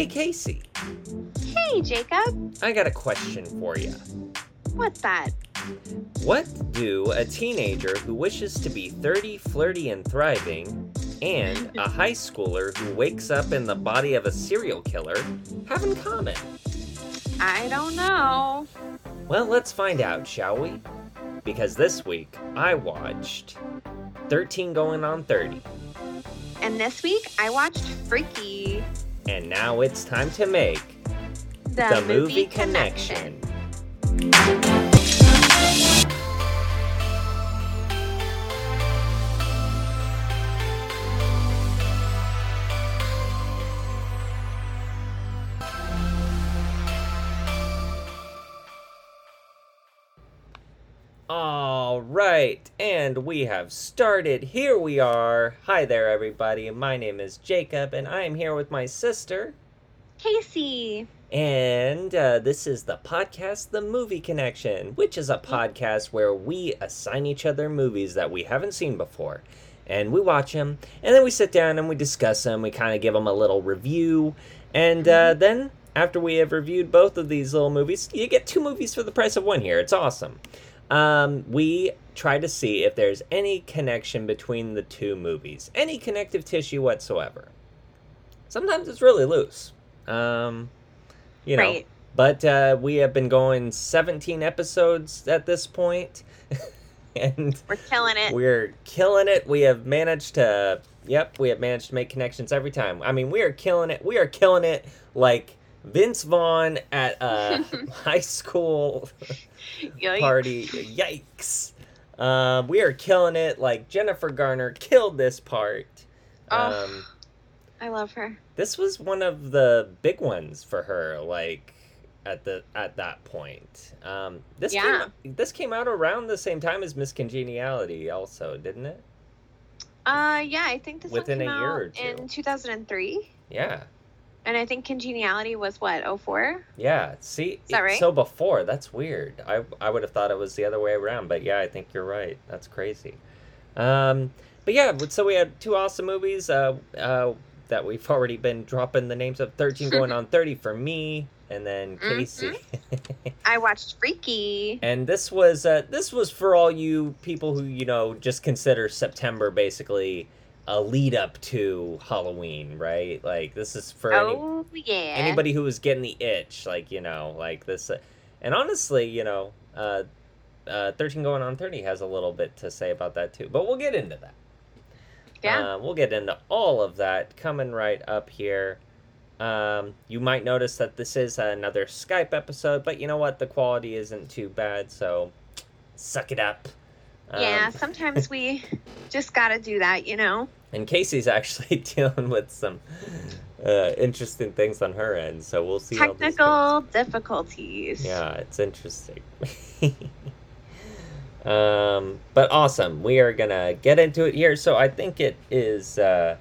Hey, Casey. Hey, Jacob. I got a question for you. What's that? What do a teenager who wishes to be 30, flirty, and thriving, and a high schooler who wakes up in the body of a serial killer have in common? I don't know. Well, let's find out, shall we? Because this week, I watched 13 Going on 30. And this week, I watched Freaky. And now it's time to make The Movie Connection. All right, and we have started. Here we are. Hi there, everybody. My name is Jacob, and I am here with my sister, Casey. And this is the podcast, The Movie Connection, which is a podcast where we assign each other movies that we haven't seen before. And we watch them, and then we sit down and we discuss them. We kind of give them a little review. And then, after we have reviewed both of these little movies, you get 2 movies for the price of 1 here. It's awesome. We try to see if there's any connection between the 2 movies. Any connective tissue whatsoever. Sometimes it's really loose. You know, right. But we have been going 17 episodes at this point, and we're killing it. We're killing it. We have managed to, make connections every time. I mean, we are killing it. We are killing it like Vince Vaughn at a high school party. Yikes. We are killing it like Jennifer Garner killed this part. I love her. This was one of the big ones for her, like at that point. This came out around the same time as Miss Congeniality, also, didn't it? Yeah, I think this within one came a year out or two in 2003. Yeah. And I think Congeniality was what, 04? Yeah. See, is that right? So before, that's weird. I would have thought it was the other way around, but yeah, I think you're right. That's crazy. But yeah, so we had 2 awesome movies. That we've already been dropping the names of 13 Going on 30 for me, and then Casey. I watched Freaky. And this was for all you people who, just consider September basically a lead up to Halloween, right? Like, this is for anybody who was getting the itch, like this. And honestly, 13 Going on 30 has a little bit to say about that too, but we'll get into that. Yeah. We'll get into all of that coming right up here. You might notice that this is another Skype episode, but you know what? The quality isn't too bad, so suck it up. Yeah, sometimes we just gotta do that, And Casey's actually dealing with some interesting things on her end, so we'll see how this technical difficulties. Yeah, it's interesting. But awesome. We are gonna get into it here. So I think it is, I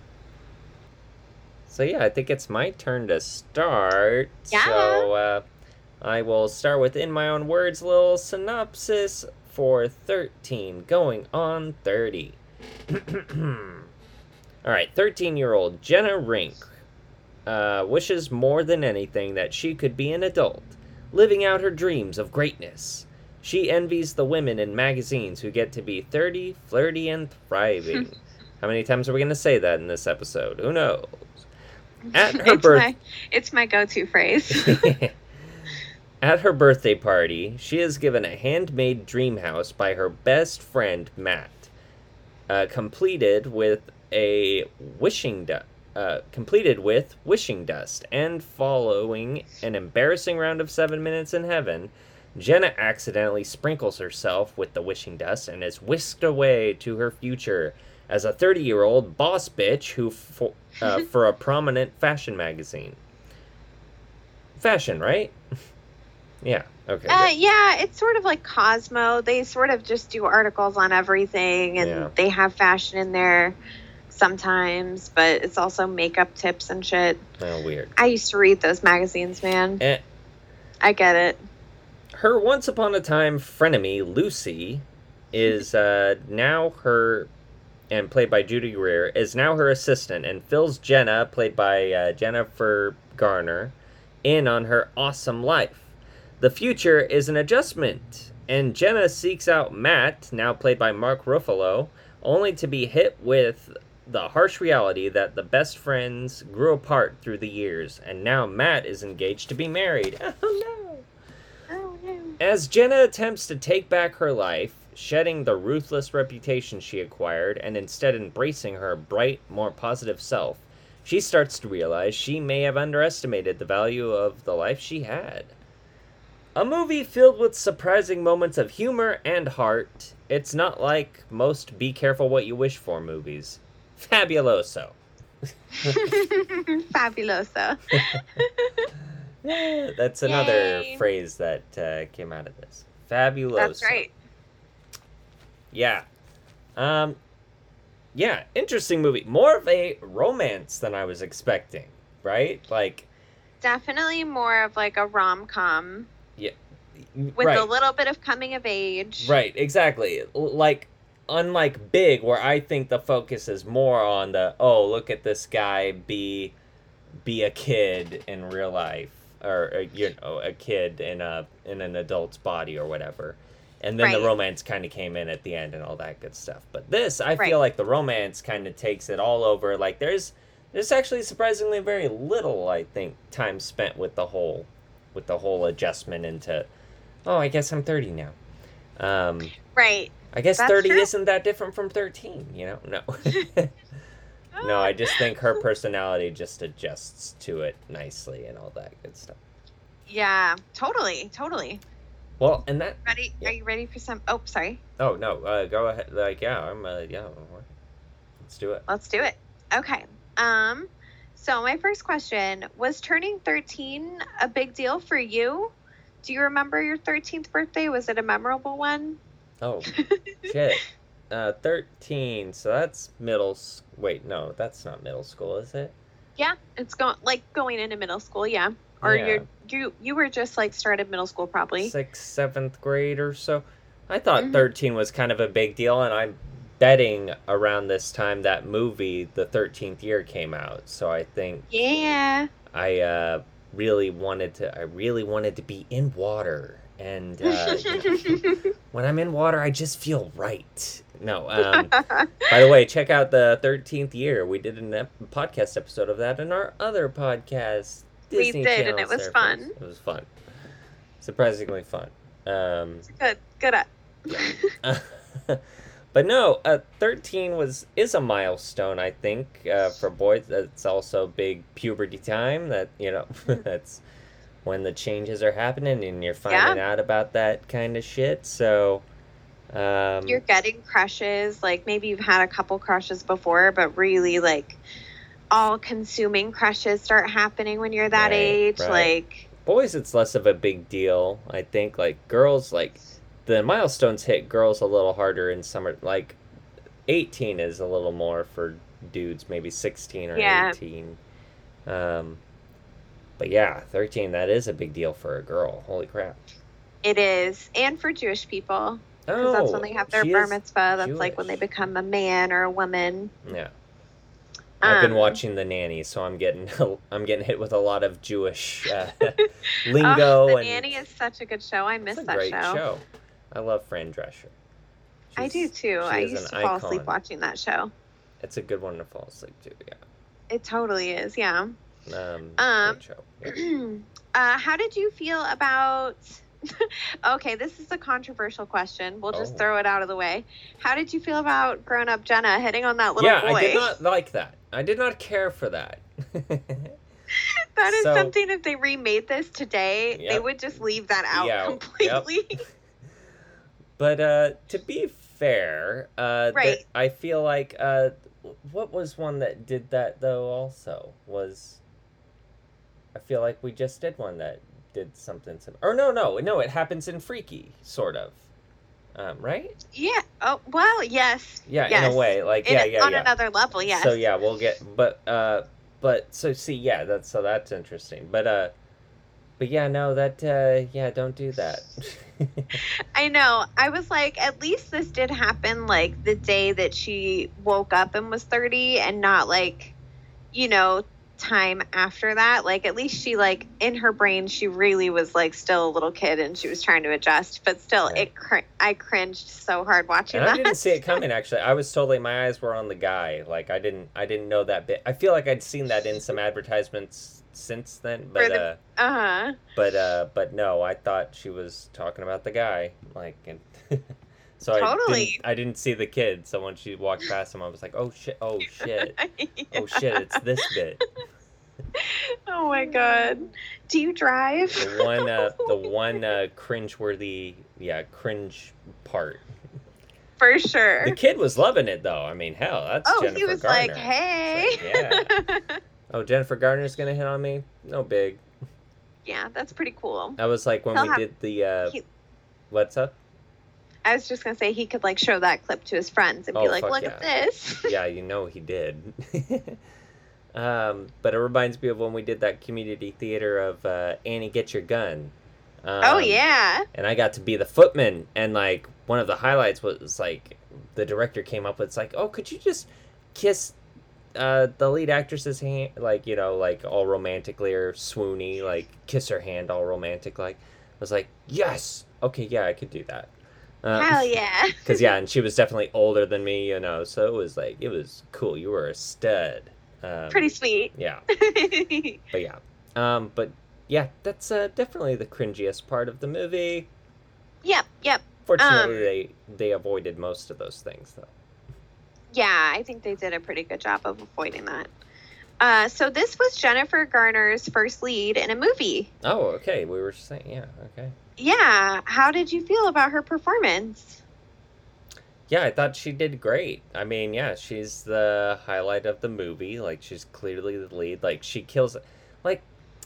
think it's my turn to start. Yeah. So, I will start with, in my own words, a little synopsis for 13 Going on 30. Alright, 13-year-old Jenna Rink wishes more than anything that she could be an adult, living out her dreams of greatness. She envies the women in magazines who get to be 30, flirty, and thriving. How many times are we going to say that in this episode? Who knows? At her It's my go-to phrase. At her birthday party, she is given a handmade dream house by her best friend, Matt, completed with wishing dust, and following an embarrassing round of 7 minutes in heaven, Jenna accidentally sprinkles herself with the wishing dust and is whisked away to her future as a 30-year-old boss bitch who for a prominent fashion magazine. Fashion, right? Yeah, okay. Yeah, it's sort of like Cosmo. They sort of just do articles on everything, and they have fashion in there sometimes, but it's also makeup tips and shit. Oh, weird. I used to read those magazines, man. I get it. Her once upon a time frenemy, Lucy, is now her, and played by Judy Greer, is now her assistant, and fills Jenna, played by Jennifer Garner in on her awesome life. The future is an adjustment, and Jenna seeks out Matt, now played by Mark Ruffalo, only to be hit with the harsh reality that the best friends grew apart through the years, and now Matt is engaged to be married. Oh no! Oh no. As Jenna attempts to take back her life, shedding the ruthless reputation she acquired and instead embracing her bright, more positive self, she starts to realize she may have underestimated the value of the life she had. A movie filled with surprising moments of humor and heart. It's not like most Be Careful What You Wish For movies. Fabuloso. Fabuloso. That's another Yay. phrase that came out of this. Fabuloso. That's right. Yeah. Yeah, interesting movie. More of a romance than I was expecting, right? Like, Definitely more of like a rom-com yeah. with right. a little bit of coming of age. Right, exactly. Like, unlike Big, where I think the focus is more on the, oh, look at this guy be a kid in real life, or you know, a kid in an adult's body or whatever. And then Right. the romance kind of came in at the end and all that good stuff. But this, I Right. feel like the romance kind of takes it all over. Like, there's actually surprisingly very little, I think, time spent with the whole adjustment into, oh, I guess I'm 30 now. Right. I guess That's 30 true. isn't that different from 13, you know? No. No, I just think her personality just adjusts to it nicely and all that good stuff. Yeah, totally. Well, and that... Ready? Yeah. Are you ready for some? Oh, sorry. Oh, no, go ahead. Like, yeah, let's do it. Let's do it. Okay. So my first question, was turning 13 a big deal for you? Do you remember your 13th birthday? Was it a memorable one? Oh, shit. 13, so that's wait, no, that's not middle school, is it? Yeah, it's going into middle school, yeah. Or Yeah. you were just like started middle school probably. 6th, 7th grade or so. I thought Mhm. 13 was kind of a big deal, and I'm betting around this time that movie, The 13th Year, came out. So I think Yeah. I really wanted to be in water, and you know, when I'm in water, I just feel right. No, by the way, check out The 13th Year. We did a podcast episode of that in our other podcast. We Disney did, and Channel it was Surfers. fun. It was fun. Surprisingly fun. Good up. But no, 13 is a milestone, I think, for boys. It's also big puberty time. That, you know, that's when the changes are happening and you're finding out about that kind of shit. So, You're getting crushes. Like maybe you've had a couple crushes before, but really like all-consuming crushes start happening when you're that Right, age. right. Like boys, it's less of a big deal, I think. Like, girls, like, the milestones hit girls a little harder in summer. Like, 18 is a little more for dudes, maybe 16 or Yeah. 18. But yeah, 13, that is a big deal for a girl. Holy crap. it is, and for Jewish people, because that's when they have their she bar is mitzvah. That's like when they Jewish. become a man or a woman. Yeah. I've been Um, watching The Nanny, so I'm getting hit with a lot of Jewish lingo. The and Nanny is such a good show. I miss it's a that great show. show. I love Fran Drescher. I do too. I is used an to fall asleep icon. watching that show. It's a good one to fall asleep to, yeah. It totally is, yeah. Great show. Yeah. How did you feel about... Okay, this is a controversial question. We'll just Oh. throw it out of the way. How did you feel about grown-up Jenna hitting on that little Yeah, boy? I did not like that. I did not care for that. That is So- something, if they remade this today, they Yep. would just leave that out Yeah, completely. But to be fair, Right. I feel like what was one that did that though? Also I feel like we just did one that did something similar. Or no, it happens in Freaky, sort of. Right? Yeah. Oh, well, yes. Yeah, Yes. in a way, like On yeah. another level, yes. So yeah, we'll get, but so see, yeah, that's interesting. But yeah, no, don't do that. I know. I was like, at least this did happen like the day that she woke up and was 30 and not like, time after that. Like, at least she, like, in her brain, she really was, like, still a little kid and she was trying to adjust. But still, I cringed so hard watching and that. I didn't see it coming, actually. I was totally, my eyes were on the guy. Like, I didn't know that bit. I feel like I'd seen that in some advertisements since then, but but no, I thought she was talking about the guy. Like, and so totally. I didn't see the kid. So when she walked past him, I was like, oh shit, yeah. Oh shit, it's this bit. Oh my god. Do you drive? The one cringeworthy, cringe part. For sure. The kid was loving it though. I mean, hell, that's Jennifer he was Garner. like, hey. Like, yeah. Oh, Jennifer Garner's gonna hit on me? No big. Yeah, that's pretty cool. That was like when we did the what's up? I was just gonna say he could like show that clip to his friends and be like, look at this. Yeah, you know he did. But it reminds me of when we did that community theater of Annie, Get Your Gun. Oh yeah. And I got to be the footman, and like one of the highlights was like the director came up with, it's like, oh, could you just kiss the lead actress's hand, like, you know, like all romantically or swoony, like kiss her hand all romantic, like. I was like, yes, okay, yeah, I could do that. Hell yeah. Because and she was definitely older than me, you know, so it was like, it was cool. You were a stud. Pretty sweet. Yeah. But yeah, that's definitely the cringiest part of the movie. Yep. Fortunately, they avoided most of those things, though. Yeah, I think they did a pretty good job of avoiding that. So this was Jennifer Garner's first lead in a movie. Oh, okay. We were saying, yeah, okay. Yeah. How did you feel about her performance? Yeah, I thought she did great. I mean, yeah, she's the highlight of the movie. Like, she's clearly the lead. Like, she kills it. Like,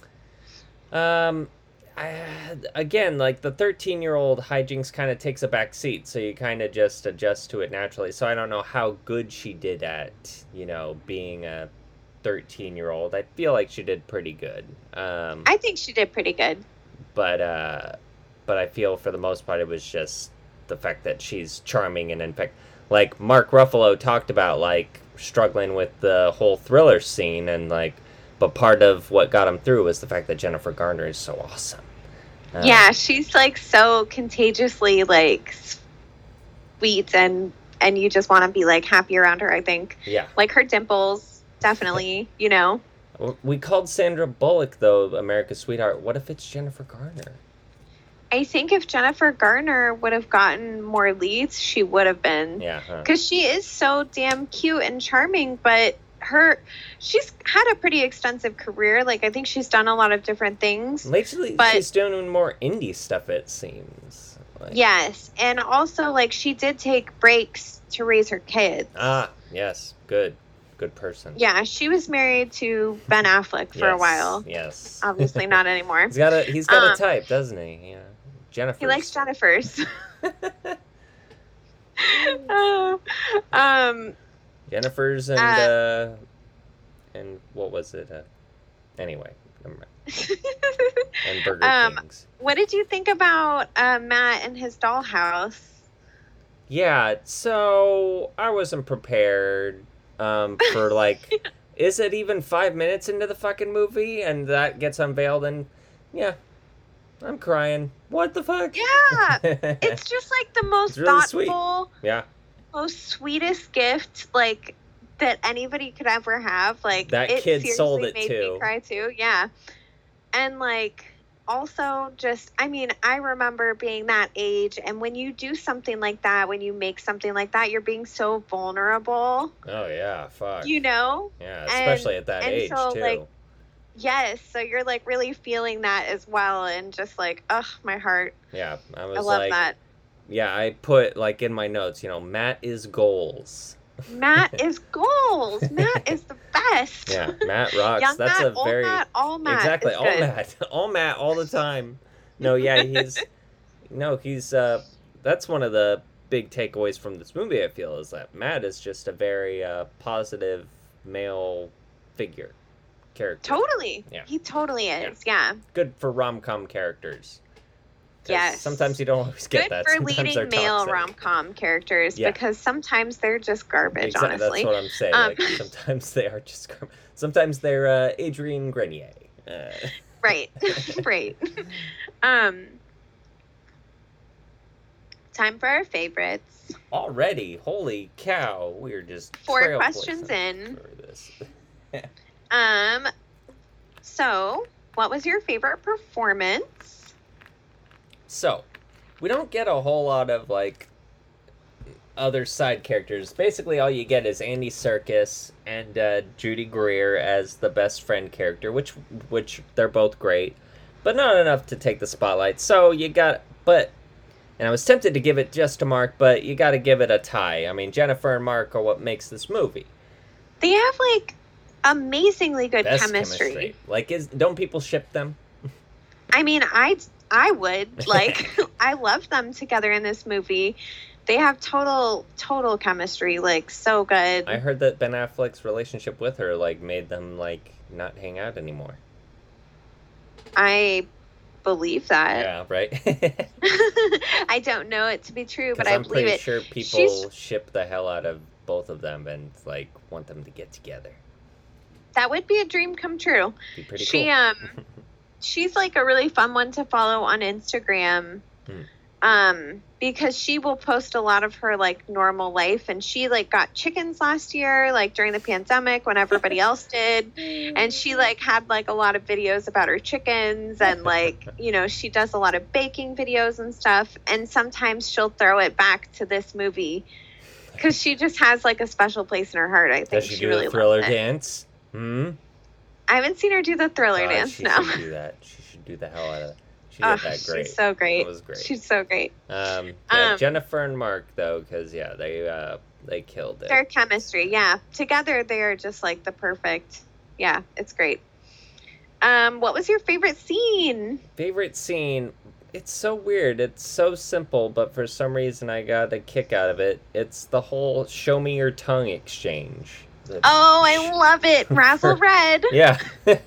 again, like, the 13-year-old hijinks kind of takes a back seat, so you kind of just adjust to it naturally. So I don't know how good she did at, you know, being a 13-year-old. I feel like she did pretty good. I think she did pretty good. But I feel for the most part it was just the fact that she's charming, and in fact, like Mark Ruffalo talked about, like struggling with the whole Thriller scene, and like, but part of what got him through was the fact that Jennifer Garner is so awesome. Yeah, she's like so contagiously like sweet, and you just want to be like happy around her. I think. Yeah. Like her dimples, definitely. You know. We called Sandra Bullock though America's Sweetheart. What if it's Jennifer Garner? I think if Jennifer Garner would have gotten more leads, she would have been. Yeah. Because she is so damn cute and charming, but she's had a pretty extensive career. Like, I think she's done a lot of different things. Lately, she's doing more indie stuff, it seems. Like. Yes. And also, like, she did take breaks to raise her kids. Ah, yes. Good person. Yeah, she was married to Ben Affleck for a while. Yes. Obviously not anymore. He's got a type, doesn't he? Yeah. Jennifer. He likes Jennifers. Jennifer's and what was it? Anyway, never mind. And Burger Kings. What did you think about Matt and his dollhouse? Yeah, so I wasn't prepared for like, is it even 5 minutes into the fucking movie and that gets unveiled, and yeah, I'm crying. What the fuck? Yeah, it's just like the most really thoughtful, sweet. most sweetest gift like that anybody could ever have. Like, that kid sold it made too. Me cry too. Yeah, and like also just, I mean, I remember being that age, and when you do something like that, when you make something like that, you're being so vulnerable. Oh yeah, fuck. You know? Yeah, especially at that age so, too. Like, yes, so you're like really feeling that as well, and just like, ugh, my heart. Yeah, I love like, that. Yeah, I put like in my notes, you know, Matt is goals. Matt is goals. Matt is the best. Yeah, Matt rocks. Young That's Matt, a very all Matt. Exactly, is all good. Matt, all Matt, all the time. No, yeah, he's that's one of the big takeaways from this movie. I feel is that Matt is just a very positive male figure character. Totally. Yeah. He totally is. Yeah. Good for rom-com characters. Yes. Sometimes you don't always get Good that. for Sometimes leading they're male toxic. rom-com characters because sometimes they're just garbage, honestly. That's what I'm saying. Like, sometimes they are just garbage. Sometimes they're Adrienne Grenier. Right. Right. Time for our favorites. Already, holy cow, we're just 4 questions in. So, what was your favorite performance? So, we don't get a whole lot of like other side characters. Basically, all you get is Andy Serkis and Judy Greer as the best friend character, which they're both great, but not enough to take the spotlight. So and I was tempted to give it just to Mark, but you got to give it a tie. I mean, Jennifer and Mark are what makes this movie. They have like amazingly good chemistry. Like, don't people ship them? I mean, I would like. I love them together in this movie. They have total chemistry, like so good. I heard that Ben Affleck's relationship with her like made them like not hang out anymore. I believe that. Yeah, right. I don't know it to be true, but I believe it. I'm pretty sure people ship the hell out of both of them and like want them to get together. That would be a dream come true. Be pretty cool. She's like a really fun one to follow on Instagram. Because she will post a lot of her like normal life, and she like got chickens last year, like during the pandemic when everybody else did, and she like had like a lot of videos about her chickens, and like, you know, she does a lot of baking videos and stuff, and sometimes she'll throw it back to this movie because she just has like a special place in her heart. I think. Does she do really the Thriller dance? I haven't seen her do the Thriller dance. She should do that. She should do the hell out of that. She did that great. She's so great. It was great. She's so great. Jennifer and Mark, though, because, they killed it. Their chemistry, yeah. Together, they are just, like, the perfect... Yeah, it's great. What was your favorite scene? Favorite scene? It's so weird. It's so simple, but for some reason, I got a kick out of it. It's the whole show me your tongue exchange. I love it. Razzle Red. Yeah.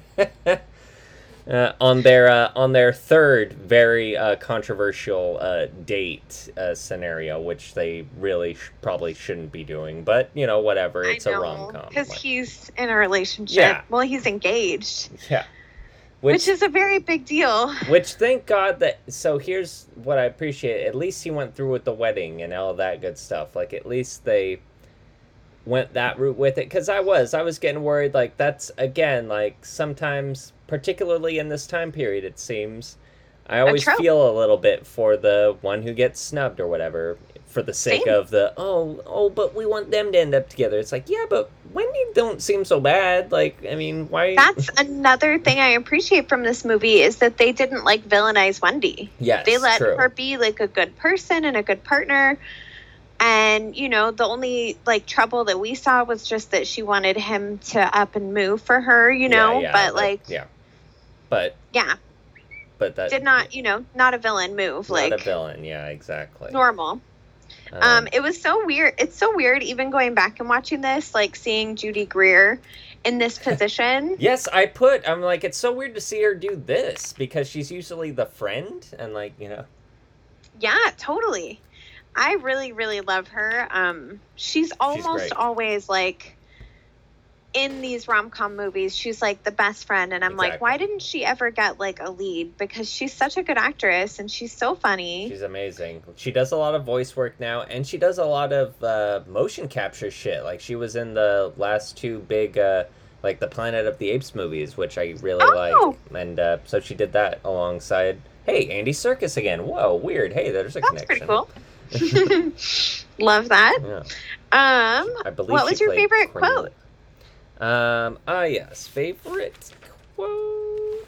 On their third very controversial date scenario, which they really probably shouldn't be doing, but you know, whatever. It's a rom-com because he's in a relationship. Yeah. Well, he's engaged. Yeah, which is a very big deal. Which, thank God that. So here's what I appreciate. At least he went through with the wedding and all that good stuff. Like, at least they went that route with it, because I was getting worried. Like, that's again, like, sometimes, particularly in this time period, it seems, I always feel a little bit for the one who gets snubbed or whatever, for the sake of the but we want them to end up together. It's like, yeah, but Wendy don't seem so bad. Like, I mean, why? That's another thing I appreciate from this movie, is that they didn't like villainize Wendy. Yes, they let her be like a good person and a good partner. And, you know, the only, like, trouble that we saw was just that she wanted him to up and move for her, you know? But that did not, you know, not a villain move. Not a villain, yeah, exactly. Normal. It was so weird. It's so weird, even going back and watching this, like, seeing Judy Greer in this position. Yes, I'm like, it's so weird to see her do this, because she's usually the friend, and, like, you know. Yeah, totally. I really, really love her. She's almost always, like, in these rom-com movies, she's, like, the best friend. And I'm like, why didn't she ever get, like, a lead? Because she's such a good actress, and she's so funny. She's amazing. She does a lot of voice work now, and she does a lot of motion capture shit. Like, she was in the last two big, like, the Planet of the Apes movies, which I really like. And so she did that alongside, hey, Andy Serkis again. Whoa, weird. Hey, there's a connection. That's pretty cool. Love that. Yeah. I believe what was your favorite quote? Yes, favorite quote.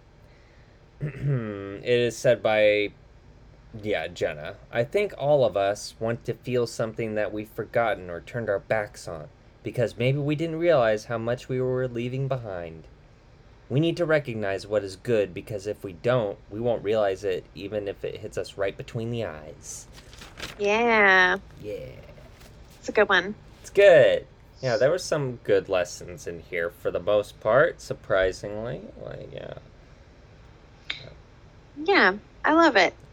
It is said by, Jenna. I think all of us want to feel something that we've forgotten or turned our backs on, because maybe we didn't realize how much we were leaving behind. We need to recognize what is good, because if we don't, we won't realize it, even if it hits us right between the eyes. Yeah. It's a good one. It's good. Yeah, there were some good lessons in here for the most part, surprisingly. Like, Yeah, I love it.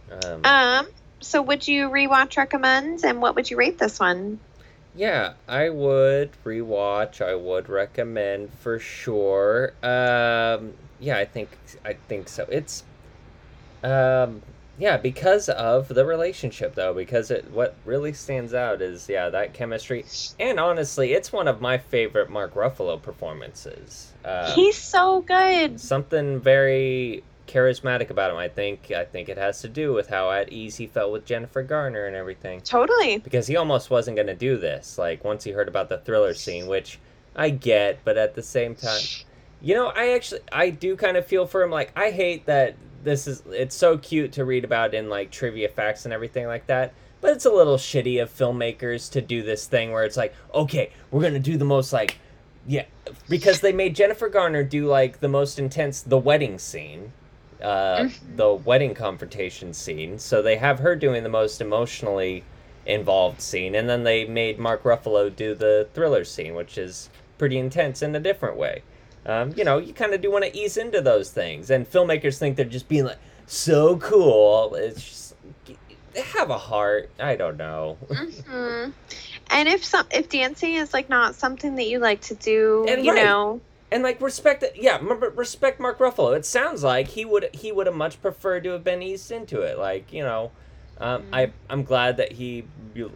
So would you rewatch, recommend, and what would you rate this one? Yeah, I would rewatch. I would recommend for sure. Yeah, I think so. It's yeah, because of the relationship though, because what really stands out is that chemistry, and honestly, it's one of my favorite Mark Ruffalo performances. He's so good. Something very charismatic about him. I think it has to do with how at ease he felt with Jennifer Garner and everything. Totally. Because he almost wasn't going to do this. Like once he heard about the Thriller scene, which I get, but at the same time, I do kind of feel for him. Like I hate that it's so cute to read about in like trivia facts and everything like that. But it's a little shitty of filmmakers to do this thing where it's like, okay, we're going to do the most like, yeah, because they made Jennifer Garner do like the most intense, the wedding scene. The wedding confrontation scene. So they have her doing the most emotionally involved scene, and then they made Mark Ruffalo do the Thriller scene, which is pretty intense in a different way. You kind of do want to ease into those things, and filmmakers think they're just being like so cool. It's just have a heart. I don't know. Mm-hmm. And if dancing is like not something that you like to do, and you know. And like respect it, yeah. Respect Mark Ruffalo. It sounds like he would have much preferred to have been eased into it. Like I'm glad that he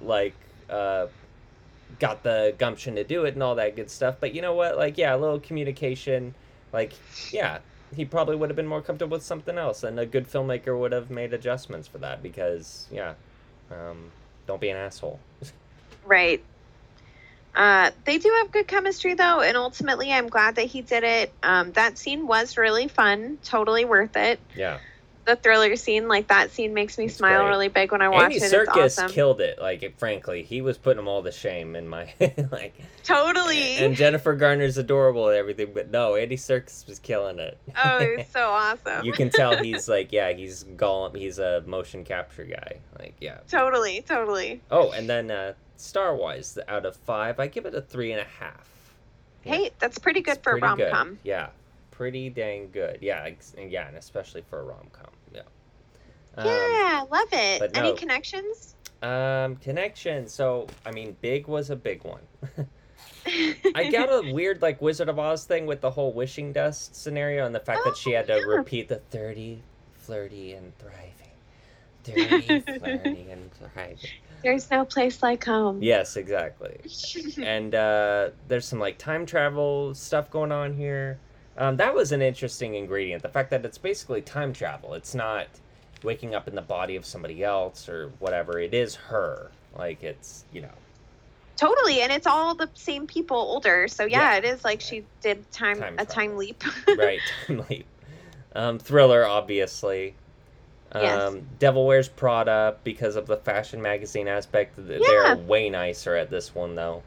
got the gumption to do it and all that good stuff. But you know what? Like a little communication. Like he probably would have been more comfortable with something else, and a good filmmaker would have made adjustments for that because don't be an asshole. Right. They do have good chemistry, though, and ultimately, I'm glad that he did it. That scene was really fun, totally worth it. Yeah. The Thriller scene, like that scene, makes me smile really big when I watch Andy it. Serkis it's awesome. killed it. Like, frankly, he was putting them all to shame in my like. Totally. And Jennifer Garner's adorable and everything, but no, Andy Serkis was killing it. Oh, it's so awesome. You can tell he's like, he's Gollum. He's a motion capture guy. Like, yeah. Totally. Oh, and then Star Wars, out of 5, I give it a 3.5. Yeah. Hey, that's pretty good for a rom-com. Yeah, pretty dang good. Yeah, and especially for a rom-com. Yeah. Yeah, love it. No, any connections? Connections. So, I mean, Big was a big one. I got a weird, like, Wizard of Oz thing with the whole wishing dust scenario and the fact that she had to repeat the 30, flirty, and thriving. 30, flirty, and thriving. There's no place like home. Yes, exactly. And there's some, like, time travel stuff going on here. That was an interesting ingredient. The fact that it's basically time travel. It's not waking up in the body of somebody else or whatever. It is her. Like, it's, Totally, and it's all the same people older. So, yeah. It is like she did a time leap. Right, time leap. Thriller, obviously. Yes. Devil Wears Prada, because of the fashion magazine aspect. They're way nicer at this one, though.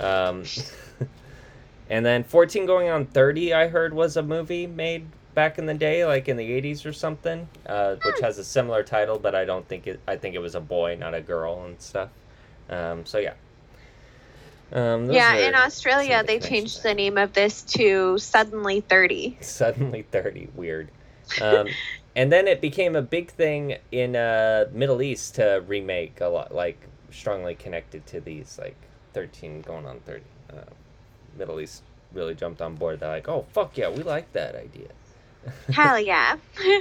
And then 14 Going on 30, I heard, was a movie made back in the day, like in the 80s or something, which has a similar title, but I think it was a boy, not a girl and stuff. So, yeah. In Australia, they changed the name of this to Suddenly 30. Suddenly 30, weird. And then it became a big thing in Middle East to remake a lot, like strongly connected to these, like 13 Going on 30. Middle East really jumped on board. They're like, oh, fuck yeah, we like that idea. Hell yeah.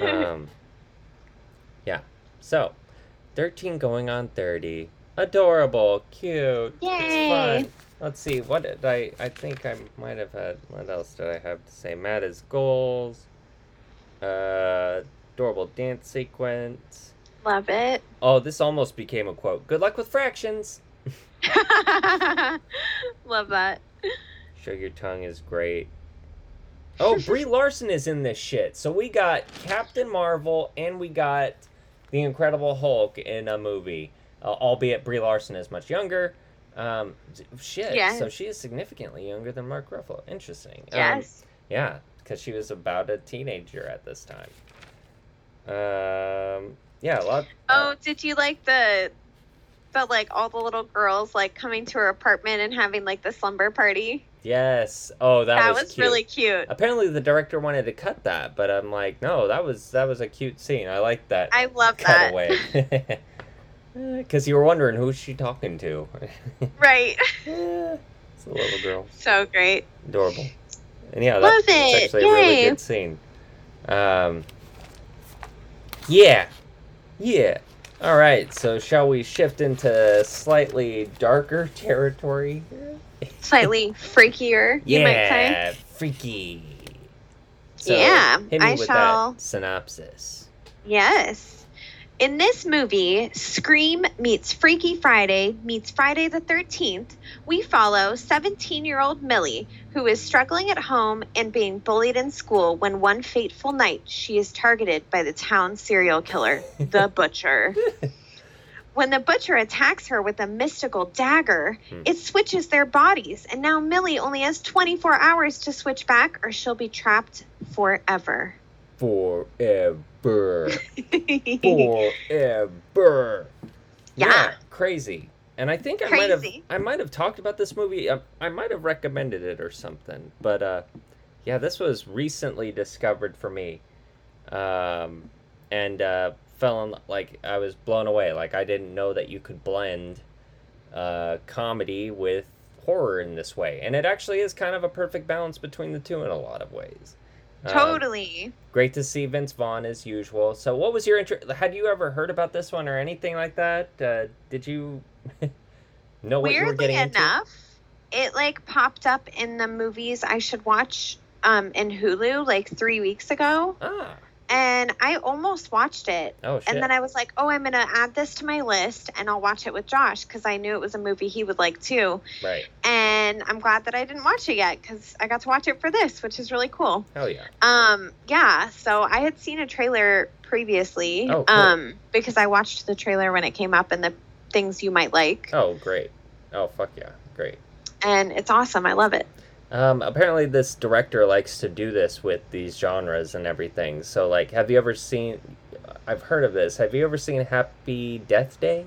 Yeah. So, 13 Going on 30. Adorable. Cute. Yay. It's fun. Let's see. What did I think I might have had. What else did I have to say? Matt is goals. Adorable dance sequence. Love it. Oh, this almost became a quote. Good luck with fractions. Love that. Show Your Tongue is great. Oh, Brie Larson is in this shit. So we got Captain Marvel and we got the Incredible Hulk in a movie. Albeit Brie Larson is much younger. Yes. So she is significantly younger than Mark Ruffalo. Interesting. Yes. Yeah, because she was about a teenager at this time. Yeah, a lot. Did you like the but like all the little girls like coming to her apartment and having like the slumber party. Yes. Oh, that was cute. Really cute. Apparently the director wanted to cut that, but I'm like, no, that was a cute scene. I like that. I love that. Cutaway. Because you were wondering, who's she talking to? Right. It's a little girl. So great. Adorable. And yeah, that's actually a really good scene. Yeah. All right, so shall we shift into slightly darker territory? Slightly freakier, you might say. Yeah, freaky. So, yeah, hit me with that synopsis. Yes. In this movie, Scream meets Freaky Friday meets Friday the 13th, we follow 17-year-old Millie, who is struggling at home and being bullied in school when one fateful night she is targeted by the town serial killer, the Butcher. When the Butcher attacks her with a mystical dagger, it switches their bodies, and now Millie only has 24 hours to switch back or she'll be trapped forever. Forever. Yeah, crazy. And I think I might have talked about this movie. I might have recommended it or something. But yeah, this was recently discovered for me, and I was blown away. Like, I didn't know that you could blend comedy with horror in this way, and it actually is kind of a perfect balance between the two in a lot of ways. Totally. Great to see Vince Vaughn as usual. So what was your interest? Had you ever heard about this one or anything like that? Did you know what you were getting into? Weirdly enough, it like popped up in the movies I should watch in Hulu like 3 weeks ago. And I almost watched it. Oh, shit. And then I was like, oh, I'm going to add this to my list and I'll watch it with Josh because I knew it was a movie he would like too. Right. And I'm glad that I didn't watch it yet because I got to watch it for this, which is really cool. Hell yeah. Yeah, so I had seen a trailer previously because I watched the trailer when it came up and the things you might like. Oh, great. Oh, fuck yeah. Great. And it's awesome. I love it. Apparently this director likes to do this with these genres and everything. So, like, have you ever seen... I've heard of this. Have you ever seen Happy Death Day?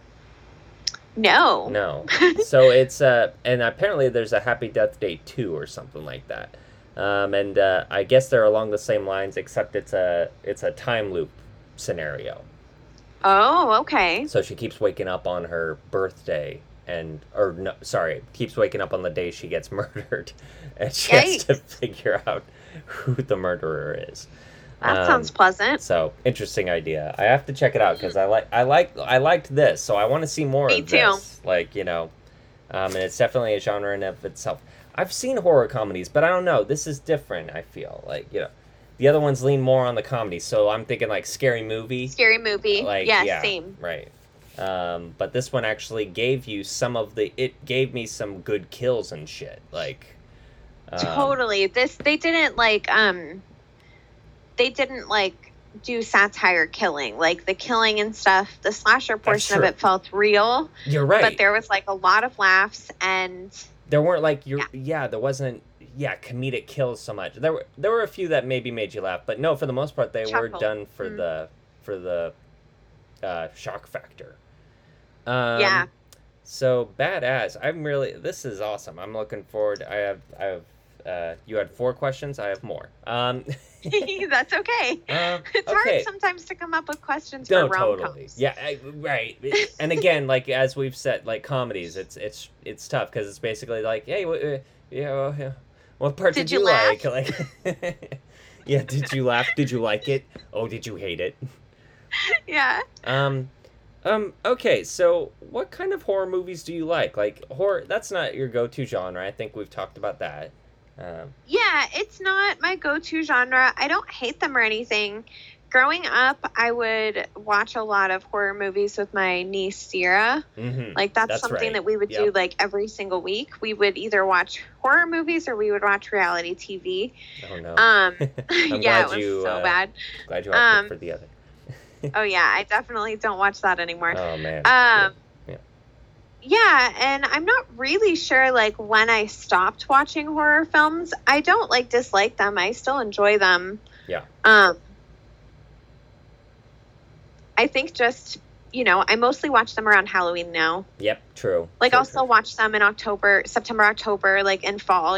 No. So it's... and apparently there's a Happy Death Day 2 or something like that. And I guess they're along the same lines, except it's a time loop scenario. Oh, okay. So she keeps waking up on her birthday... keeps waking up on the day she gets murdered, and she has to figure out who the murderer is. That sounds pleasant. So interesting idea. I have to check it out because I liked this, so I want to see more of this. Like, you know, and it's definitely a genre in of itself. I've seen horror comedies, but I don't know. This is different. I feel like, you know, the other ones lean more on the comedy. So I'm thinking like Scary Movie. Scary Movie. Like, yeah, same. Right. But this one actually gave you it gave me some good kills and shit. Like, totally. They didn't do satire killing. Like the killing and stuff, the slasher portion of it felt real. You're right. But there was like a lot of laughs and there weren't like there wasn't comedic kills so much. There were a few that maybe made you laugh, but no, for the most part they were done for the shock factor. So badass. This is awesome. I'm looking forward. I have you had 4 questions. I have more. That's okay. It's hard sometimes to come up with questions for rom-coms. Totally. Yeah, right. And again, like as we've said, like comedies, it's tough because it's basically like, hey, what part did you like? Like, yeah, did you laugh? Did you like it? Oh, did you hate it? Yeah. Okay, so what kind of horror movies do you like? Like, horror, that's not your go-to genre. I think we've talked about that. Yeah, it's not my go-to genre. I don't hate them or anything. Growing up, I would watch a lot of horror movies with my niece, Sierra. Mm-hmm. Like, that's something that we would do, like, every single week. We would either watch horror movies or we would watch reality TV. Oh, no. Yeah, it was so bad. Glad you opted for the other. Oh, yeah, I definitely don't watch that anymore. Oh, man. Yeah, and I'm not really sure, like, when I stopped watching horror films. I don't, like, dislike them. I still enjoy them. Yeah. I think just I mostly watch them around Halloween now. Yep, true. Like, True, I'll still watch them in September, October, like in fall,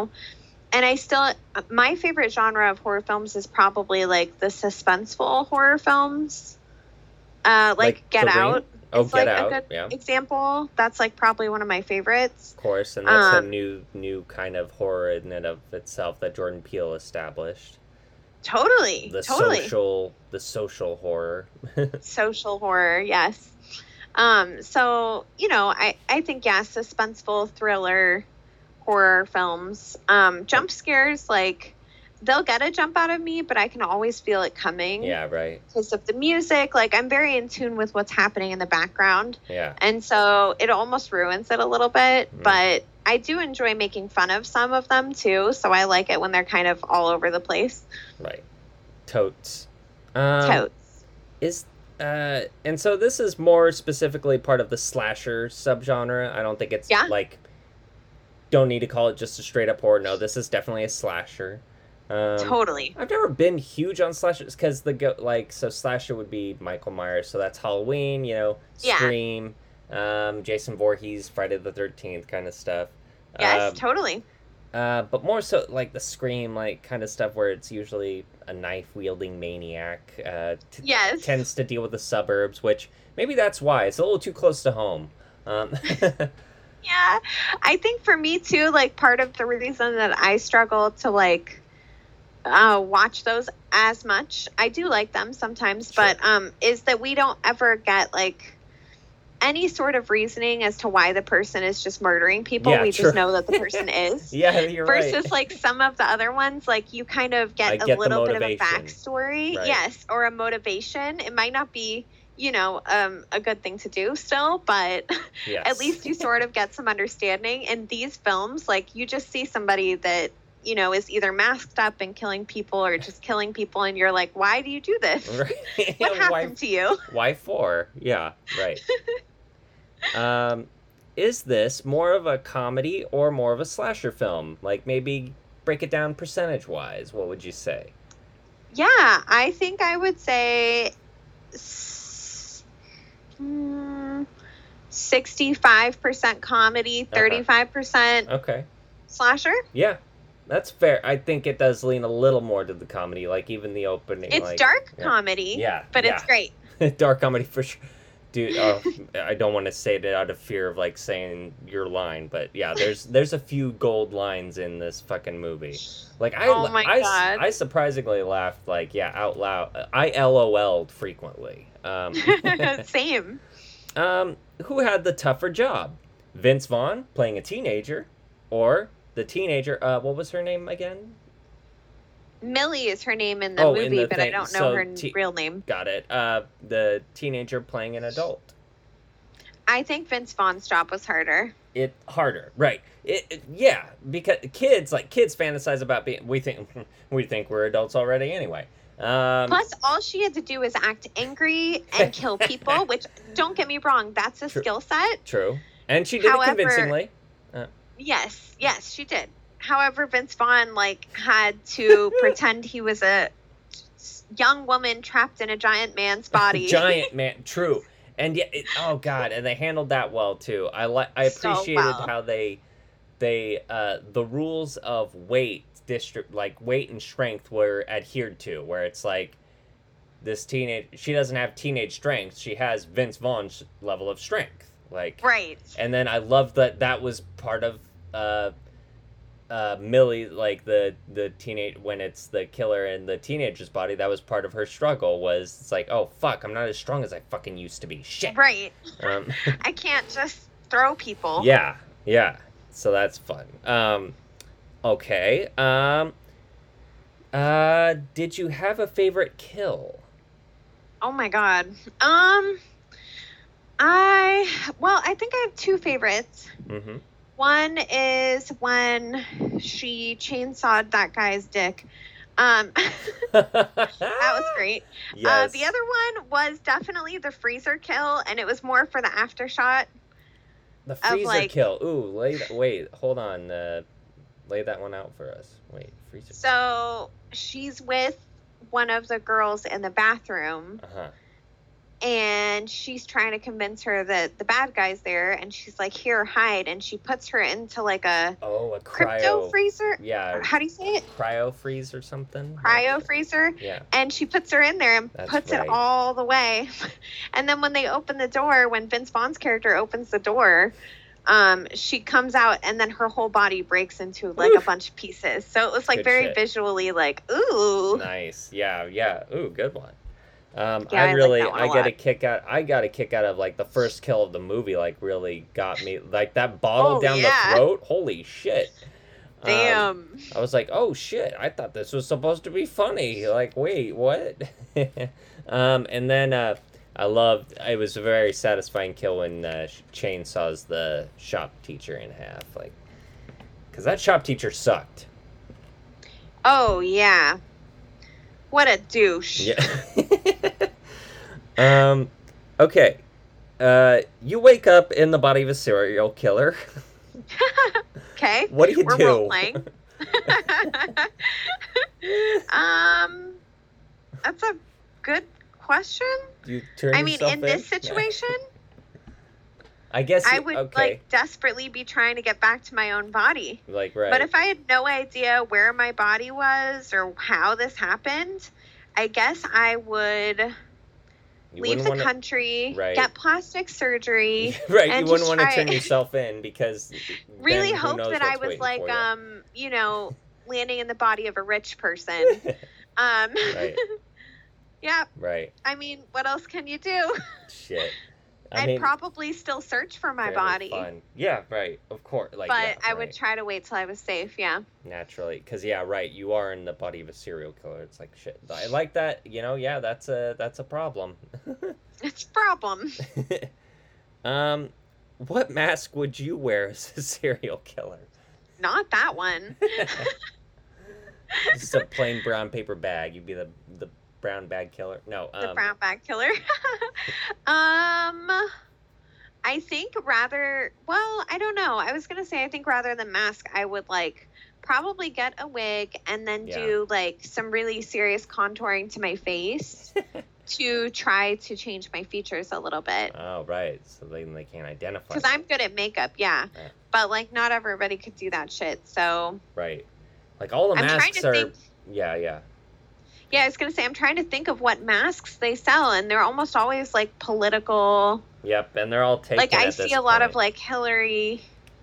And my favorite genre of horror films is probably like the suspenseful horror films. Like Get The Ring? Out. Oh, It's Get like Out, a good yeah. example. That's like probably one of my favorites. Of course, and that's a Um, new kind of horror in and of itself that Jordan Peele established. Totally. The Totally. social horror. Social horror, yes. So, I think, yeah, suspenseful thriller horror films. Jump scares, like, they'll get a jump out of me, but I can always feel it coming. Yeah, right. Because of the music. Like, I'm very in tune with what's happening in the background. Yeah. And so it almost ruins it a little bit. Mm. But I do enjoy making fun of some of them, too. So I like it when they're kind of all over the place. Right. Totes. Totes. And so this is more specifically part of the slasher subgenre. I don't think it's like, don't need to call it just a straight up horror. No, this is definitely a slasher. Totally. I've never been huge on slashers because so slasher would be Michael Myers, so that's Halloween, Scream, Jason Voorhees, Friday the 13th kind of stuff. Yes, totally. But more so like the Scream, like kind of stuff where it's usually a knife wielding maniac. Yes. Tends to deal with the suburbs, which maybe that's why it's a little too close to home. Yeah, I think for me too, like part of the reason that I struggle to like watch those as much, I do like them sometimes, Sure. but is that we don't ever get like any sort of reasoning as to why the person is just murdering people. Yeah, we true. just know that the person is. Yeah, you're right. Versus like some of the other ones, like you kind of get I a get the little bit of a motivation. backstory. Right. Yes, or a motivation. It might not be, a good thing to do still, but Yes. at least you sort of get some understanding. In these films, like you just see somebody that, is either masked up and killing people or just killing people. And you're like, why do you do this? Right. What happened to you? Why for? Yeah, right. Is this more of a comedy or more of a slasher film? Like maybe break it down percentage-wise. What would you say? Yeah, I think I would say 65% comedy, 35% Okay. slasher. Yeah, that's fair. I think it does lean a little more to the comedy, like even the opening. It's like, dark yeah. comedy, Yeah, but yeah. it's great. Dark comedy for sure. Dude, I don't want to say it out of fear of like saying your line, but yeah, there's a few gold lines in this fucking movie. Like Oh my God. I surprisingly laughed out loud. I LOL'd frequently. Same. Who had the tougher job? Vince Vaughn playing a teenager, or the teenager? What was her name again? Millie is her name in the Oh, in movie, the but I thing. don't know So her real name. Got it. The teenager playing an adult. I think Vince Vaughn's job was harder. It harder, right? Yeah, because kids fantasize about being. We think we're adults already anyway. Plus, all she had to do was act angry and kill people, which, don't get me wrong, that's a skill set. True, and she did it convincingly. Yes, she did. However, Vince Vaughn had to pretend he was a young woman trapped in a giant man's body. Giant man, true. And yeah, oh god, and they handled that well too. I appreciated how they the rules of weight and strength were adhered to, where it's like this she doesn't have teenage strength, she has Vince Vaughn's level of strength. Right. And then I love that was part of Millie, like the teenage, when it's the killer in the teenager's body, that was part of her struggle. Was it's like, oh fuck, I'm not as strong as I fucking used to be. Shit. Right. I can't just throw people. Yeah. So that's fun. Okay. Did you have a favorite kill? Oh my god. I think I have two favorites. Mm-hmm. One is when she chainsawed that guy's dick. That was great. Yes. The other one was definitely the freezer kill, and it was more for the aftershot. The freezer kill. Ooh, wait, hold on. Lay that one out for us. Wait, freezer. So she's with one of the girls in the bathroom. Uh-huh. and she's trying to convince her that the bad guy's there, and she's like, here, hide, and she puts her into like a crypto freezer. Yeah. How do you say it? Cryo freeze or something? Cryo freezer. Yeah. And she puts her in there and puts it all the way. And then when they open the door, when Vince Vaughn's character opens the door, she comes out, and then her whole body breaks into like a bunch of pieces. So it was like very visually like, ooh. Nice. Yeah. Ooh, good one. I got a kick out of like the first kill of the movie, like really got me, like that bottle down the throat. Holy shit. Damn. I was like, oh shit, I thought this was supposed to be funny. Like, wait, what? And then it was a very satisfying kill when chainsaws the shop teacher in half, like, because that shop teacher sucked. Oh yeah. What a douche. Yeah. Okay. You wake up in the body of a serial killer. Okay. What do you do? Role-playing. That's a good question. Do you turn yourself in this situation, I guess I would like desperately be trying to get back to my own body. Like, right. But if I had no idea where my body was or how this happened, I guess I would leave the country, get plastic surgery. Right, and you wouldn't want to turn yourself in because really hope that I was like, landing in the body of a rich person. Right. Yeah. Right. I mean, what else can you do? Shit. I'd probably still search for my body. Fun. Yeah, right. Of course. Like, but I would try to wait till I was safe, Naturally. Because, you are in the body of a serial killer. It's like, shit. I like that. That's a problem. It's a problem. What mask would you wear as a serial killer? Not that one. Just a plain brown paper bag. You'd be the brown bag killer. No. The brown bag killer. I think I don't know. I was going to say, I think rather than mask, I would probably get a wig and then do some really serious contouring to my face to try to change my features a little bit. Oh, right. So then they can't identify. Because I'm good at makeup, but not everybody could do that shit. So right. Like all the masks are. Yeah. Yeah, I was gonna say I'm trying to think of what masks they sell, and they're almost always political. Yep, and they're all taken. I see a lot of Hillary.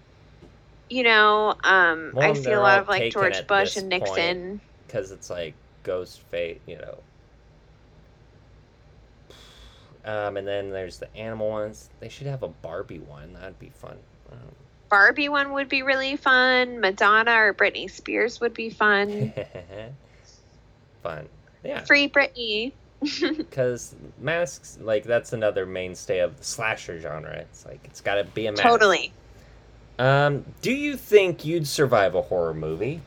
I see a lot of George Bush and Nixon. Because it's ghost face, And then there's the animal ones. They should have a Barbie one. That'd be fun. Barbie one would be really fun. Madonna or Britney Spears would be fun. Fun. Yeah. Free Britney. Because masks, that's another mainstay of the slasher genre. It's it's got to be a mask. Totally. Do you think you'd survive a horror movie?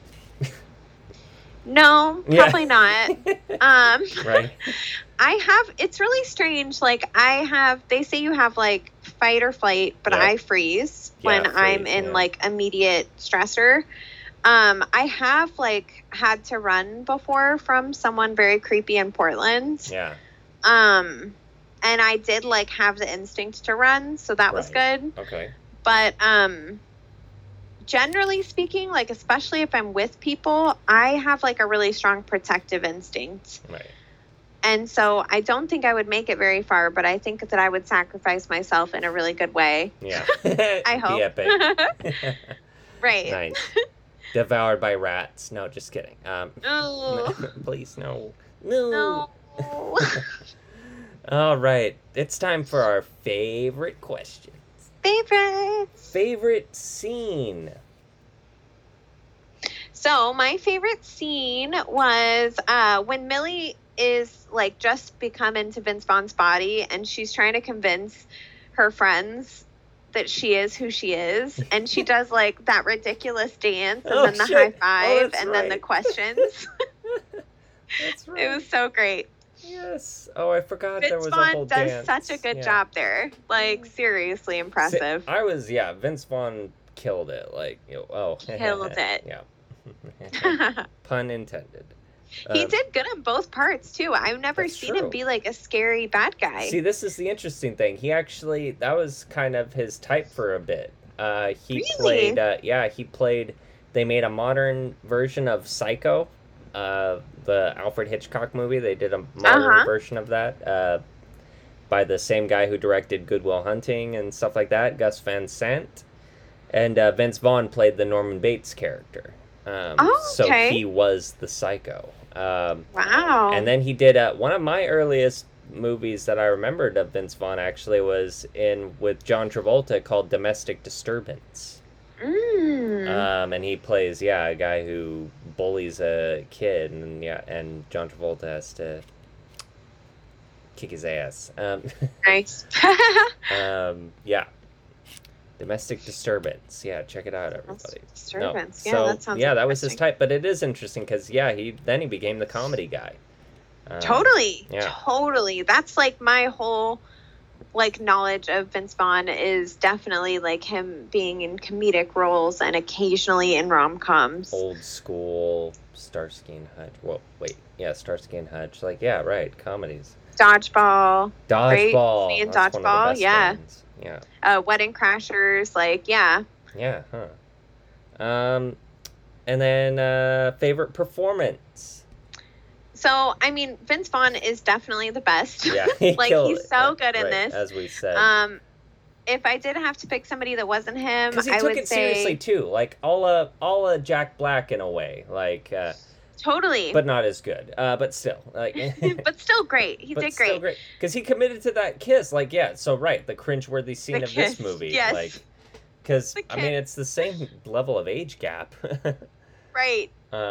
No, probably not. Right. It's really strange. They say you have fight or flight, but I freeze when I'm in immediate stressor. I have had to run before from someone very creepy in Portland. Yeah. And I did have the instinct to run, so that was good. Okay. But generally speaking, especially if I'm with people, I have a really strong protective instinct. Right. And so I don't think I would make it very far, but I think that I would sacrifice myself in a really good way. Yeah. I hope. Epic. Right. Nice. Devoured by rats. No, just kidding. Oh. Please, no. No. All right. It's time for our favorite questions. Favorite scene. So my favorite scene was when Millie is just become into Vince Vaughn's body, and she's trying to convince her friends that she is who she is, and she does that ridiculous dance and then the high five and then the questions. That's right. It was so great. Yes. Oh, I forgot there was a whole dance. Vince Vaughn does such a good job there. Seriously impressive. Vince Vaughn killed it. Killed it. Yeah. Pun intended. He did good in both parts too. I've never seen him be like a scary bad guy. See, this is the interesting thing. He actually, that was kind of his type for a bit. He played, they made a modern version of Psycho, the Alfred Hitchcock movie. They did a modern version of that by the same guy who directed Good Will Hunting and stuff like that, Gus Van Sant. And Vince Vaughn played the Norman Bates character. So he was the Psycho. Wow. And then he did one of my earliest movies that I remembered of Vince Vaughn actually was in with John Travolta called Domestic Disturbance. And he plays a guy who bullies a kid, and John Travolta has to kick his ass. Nice. Domestic Disturbance. Yeah, check it out, everybody. Disturbance. That sounds that was his type, but it is interesting because he became the comedy guy. Totally. That's like my whole knowledge of Vince Vaughn is definitely like him being in comedic roles and occasionally in rom-coms. Old school Starsky and Hutch. Starsky and Hutch. Comedies. Dodgeball. Dodgeball. Right? Dodgeball. Yeah. Ones. Yeah. Wedding Crashers. Yeah. And then favorite performance. So, I mean, Vince Vaughn is definitely the best. Yeah, he's so good in this. As we said. If I did have to pick somebody that wasn't him, because he took it seriously too, like all Jack Black in a way, totally, but not as good. But still, but still great. He did great. Because he committed to that kiss. The cringeworthy scene of this movie. Yes. Because I mean, it's the same level of age gap. Right.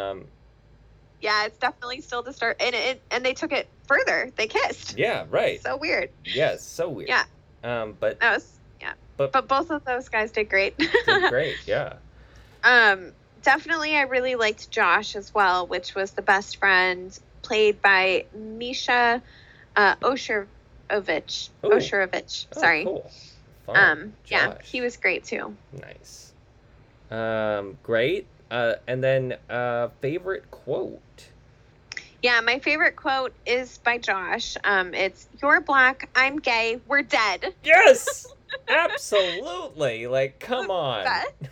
Yeah, it's definitely still the start, and they took it further. They kissed. Yeah, right. So weird. Yes, so weird. Yeah. But that was But both of those guys did great. Did great, yeah. Definitely, I really liked Josh as well, which was the best friend played by Misha Oshirovich. Sorry. Cool. Fun. Yeah, he was great too. Nice. Great. And then favorite quote. Yeah, my favorite quote is by Josh. It's, "You're black, I'm gay, we're dead." Yes! Absolutely. Come on.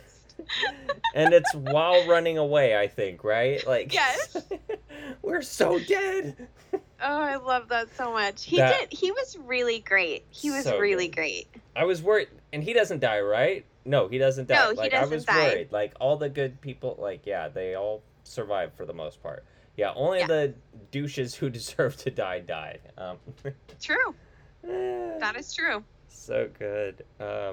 And it's while running away, I think, right? Yes. We're so dead. Oh, I love that so much. He was really great. He was really great. I was worried. And he doesn't die, right? No, he doesn't die. No, he doesn't I was die. worried. All the good people, they all survived for the most part. Yeah, only the douches who deserve to die died. True. That is true. So good.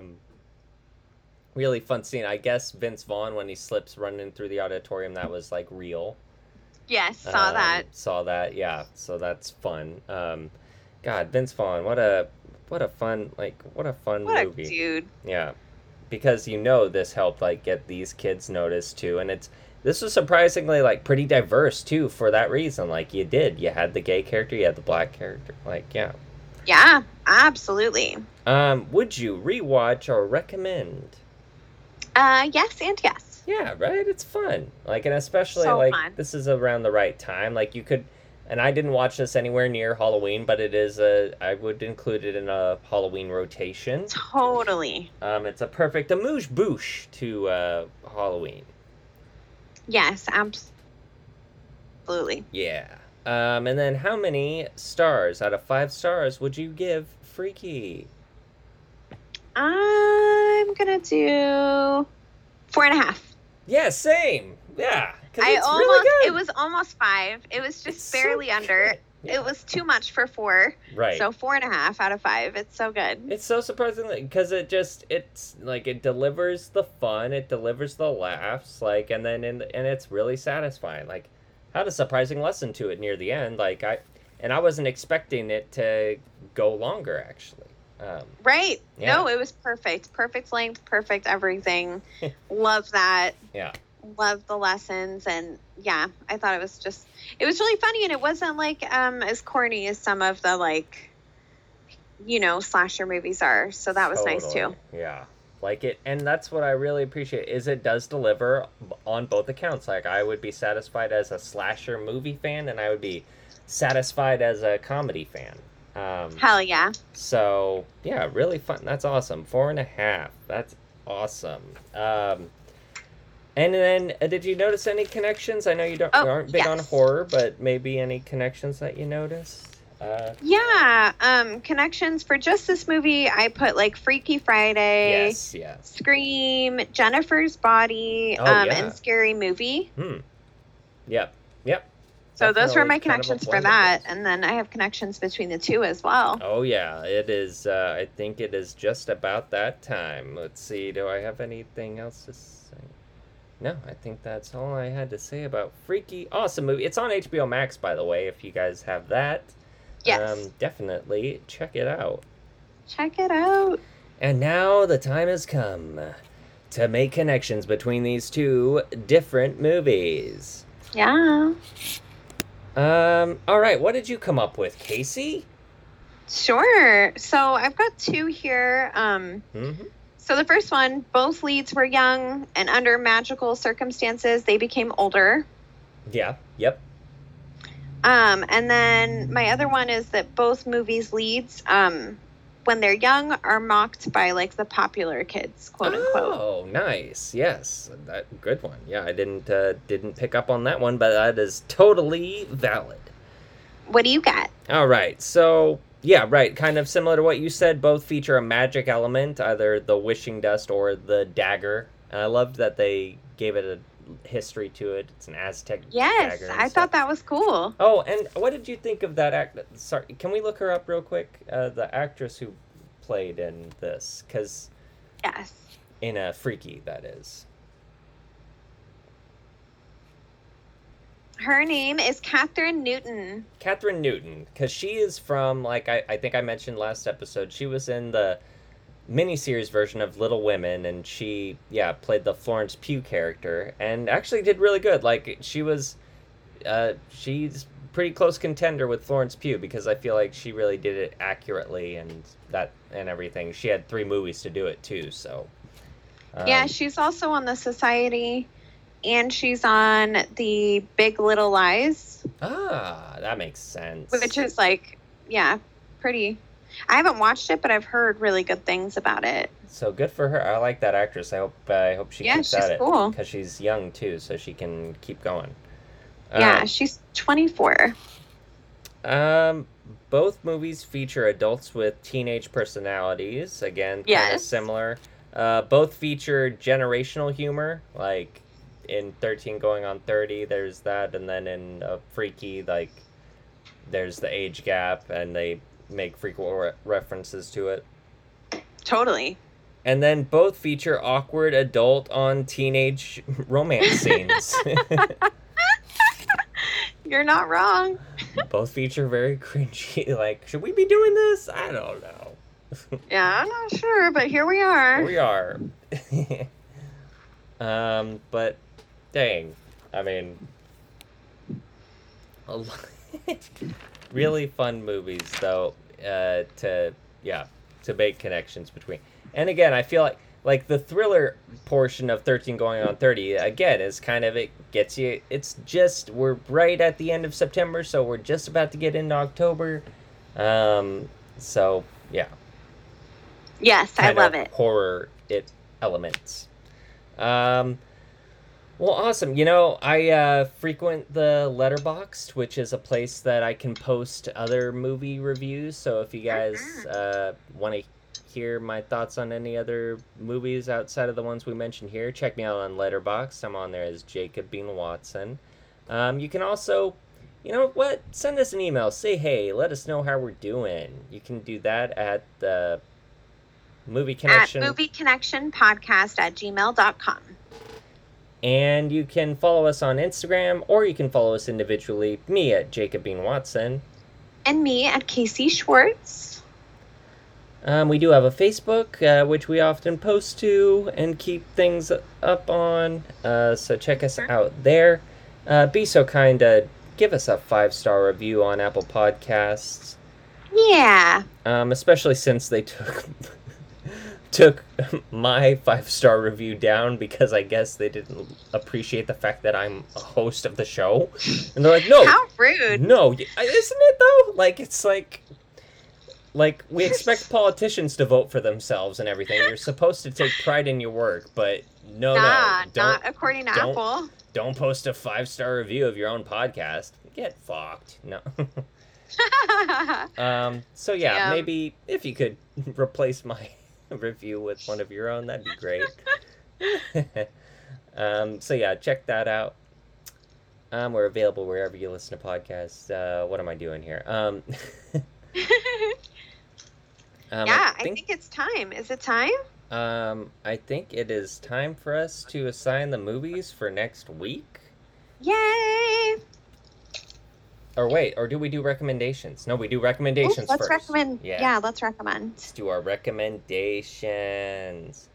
Really fun scene. I guess Vince Vaughn, when he slips running through the auditorium, that was real. Yes, saw that. Saw that, yeah. So that's fun. God, Vince Vaughn, what a fun movie. What a dude. Yeah. Because this helped get these kids noticed too, and this was surprisingly pretty diverse too for that reason. You had the gay character, you had the black character. Yeah, absolutely. Would you rewatch or recommend? Yes and yes. Yeah, right? It's fun. And especially fun. This is around the right time. You could, and I didn't watch this anywhere near Halloween, but it is I would include it in a Halloween rotation. Totally. It's a perfect amuse-bouche to Halloween. Yes, absolutely. Yeah. And then how many stars out of 5 stars would you give Freaky? I'm gonna do 4.5. Yeah, same. Yeah. It was almost 5. It was just barely under. Yeah. It was too much for 4. Right. So 4.5 out of 5. It's so good. It's so surprising because it delivers the fun, it delivers the laughs, and it's really satisfying. Had a surprising lesson to it near the end. I wasn't expecting it to go longer actually. Right. Yeah. No, it was perfect. Perfect length, perfect everything. Love that. Yeah. Love the lessons, and yeah, I thought it was really funny, and it wasn't as corny as some of the slasher movies are. So that was nice too. Yeah. Like it, and that's what I really appreciate, is it does deliver on both accounts. Like, I would be satisfied as a slasher movie fan, and I would be satisfied as a comedy fan. Hell yeah. So, yeah, really fun. That's awesome. 4.5. That's awesome. And then, did you notice any connections? I know you aren't big on horror, but maybe any connections that you noticed? Connections for just this movie, I put like Freaky Friday, Scream, Jennifer's Body, and Scary Movie. Yep. So those were my connections for that, and then I have connections between the two as well. Oh yeah, it is. I think it is just about that time. Let's see. Do I have anything else to say? No, I think that's all I had to say about Freaky. Awesome movie. It's on HBO Max, by the way. If you guys have that. Yes. Definitely check it out. Check it out. And now the time has come to make connections between these two different movies. Yeah. All right, what did you come up with, Casey? Sure. So I've got two here. So the first one, both leads were young, and under magical circumstances, they became older. Yeah, yep. And then my other one is that both movies' leads, when they're young, are mocked by like the popular kids, quote unquote. Oh, nice. Yes, that good one. Yeah, I didn't pick up on that one, but that is totally valid. What do you got? All right. So, yeah, right. Kind of similar to what you said. Both feature a magic element, either the wishing dust or the dagger. And I loved that they gave it a history to it. It's an Aztec dagger. Yes, I thought that was cool. Oh, and what did you think of that Sorry, can we look her up real quick? The actress who played in this, because yes, in a Freaky, that is. Her name is Kathryn Newton. Kathryn Newton, because she is from, like, I think I mentioned last episode, she was in the miniseries version of Little Women, and she played the Florence Pugh character, and actually did really good. Like, she's pretty close contender with Florence Pugh, because I feel like she really did it accurately and everything. She had 3 movies to do it too, so she's also on The Society, and she's on the Big Little Lies. That makes sense, which is like pretty. I haven't watched it, but I've heard really good things about it. So good for her. I like that actress. I hope she keeps at it. Cool. Because she's young too, so she can keep going. She's 24. Both movies feature adults with teenage personalities. Again, kind of similar. Both feature generational humor, like in 13 Going on 30, there's that, and then in Freaky, like, there's the age gap, and they make frequent references to it. Totally. And then both feature awkward adult on teenage romance scenes. You're not wrong. Both feature very cringy. Like, should we be doing this? I don't know. Yeah, I'm not sure, but here we are. Here we are. But dang, I mean, really fun movies though. To make connections between. And again, I feel like the thriller portion of 13 Going on 30, again, is kind of, it gets you, it's just, we're right at the end of September, so we're just about to get into October. So, yeah. Yes, I love it. Horror elements. Well, awesome. You know, I frequent the Letterboxd, which is a place that I can post other movie reviews. So if you guys want to hear my thoughts on any other movies outside of the ones we mentioned here, check me out on Letterboxd. I'm on there as Jacob Bean Watson. You can also, you know what, send us an email. Say hey, let us know how we're doing. You can do that at the Movie Connection. At movieconnectionpodcast@gmail.com. And you can follow us on Instagram, or you can follow us individually, me at Jacob Bean Watson. And me at Casey Schwartz. We do have a Facebook, which we often post to and keep things up on. So check us out there. Be so kind to give us a 5-star review on Apple Podcasts. Yeah. Especially since they took took my 5-star review down because I guess they didn't appreciate the fact that I'm a host of the show. And they're like, no. How rude. No. Isn't it, though? Like, it's like we expect politicians to vote for themselves and everything. You're supposed to take pride in your work, but no. Not according to Apple. Don't post a 5-star review of your own podcast. Get fucked. No. So yeah, maybe if you could replace my review with one of your own, that'd be great. So yeah, check that out. We're available wherever you listen to podcasts. What am I doing here? I think it's time. Is it time? I think it is time for us to assign the movies for next week. Yay! Or wait, or do we do recommendations? No, we do recommendations let's first. Yeah, let's recommend. Let's do our recommendations.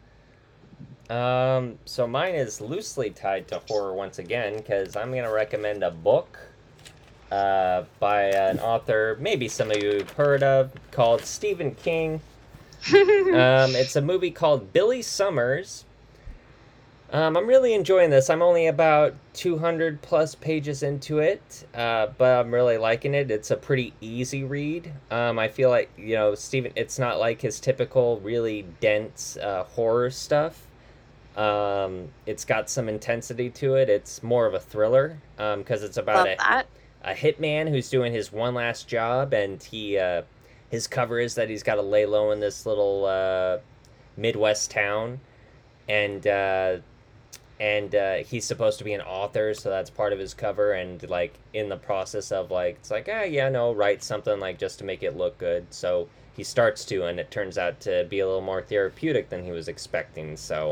So mine is loosely tied to horror once again, because I'm going to recommend a book by an author maybe some of you have heard of, called Stephen King. It's a movie called Billy Summers. I'm really enjoying this. I'm only about 200 plus pages into it, but I'm really liking it. It's a pretty easy read. I feel like, Stephen, it's not like his typical really dense horror stuff. It's got some intensity to it. It's more of a thriller, because it's about a hitman who's doing his one last job, and his cover is that he's got to lay low in this little Midwest town, and he's supposed to be an author, so that's part of his cover, and like in the process of it's like, write something like just to make it look good. So he starts to, and it turns out to be a little more therapeutic than he was expecting. So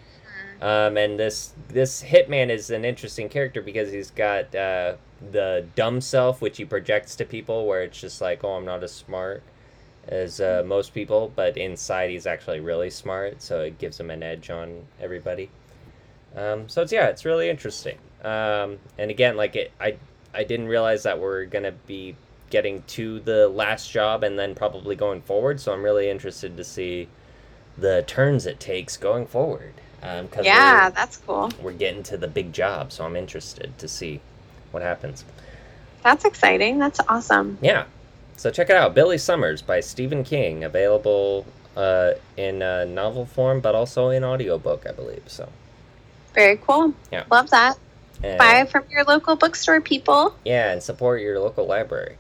and this hitman is an interesting character because he's got the dumb self, which he projects to people, where it's just like, oh, I'm not as smart as most people, but inside he's actually really smart, so it gives him an edge on everybody. So it's really interesting. And again, I didn't realize that we're gonna be getting to the last job and then probably going forward, so I'm really interested to see the turns it takes going forward. That's cool. We're getting to the big job, so I'm interested to see what happens. That's exciting. That's awesome. Yeah. So check it out. Billy Summers by Stephen King, available in novel form, but also in audiobook, I believe. So. Very cool. Yeah. Love that. Buy from your local bookstore, people. Yeah, and support your local library.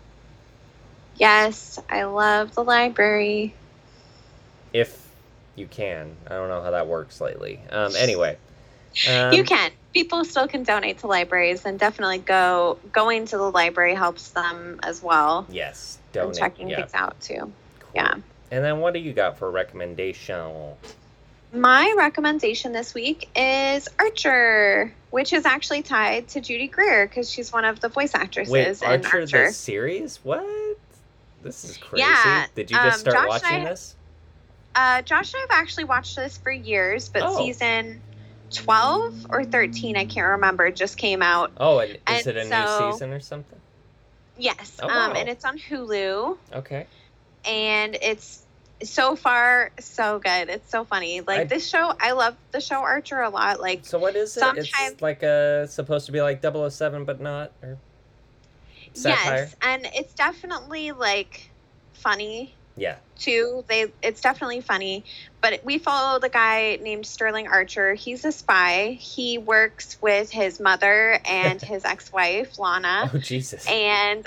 Yes, I love the library. If you can. I don't know how that works lately. Anyway. You can. People still can donate to libraries, and definitely going to the library helps them as well. Yes, donate. And checking things out too. Cool. Yeah. And then what do you got for recommendation? My recommendation this week is Archer, which is actually tied to Judy Greer because she's one of the voice actresses in Archer. The series? What? This is crazy. Yeah. Did you just start watching this? Josh and I have actually watched this for years, but season 12 or 13, I can't remember, just came out. Oh, and is it a new season or something? Yes. Oh, wow. And it's on Hulu. Okay. And it's so far so good. It's so funny. This show, I love the show Archer a lot. So what is it? It's like supposed to be like 007, but not, or satire? Yes, and it's definitely funny. Yeah. Too. It's definitely funny, but we follow the guy named Sterling Archer. He's a spy. He works with his mother and his ex-wife Lana. Oh Jesus. And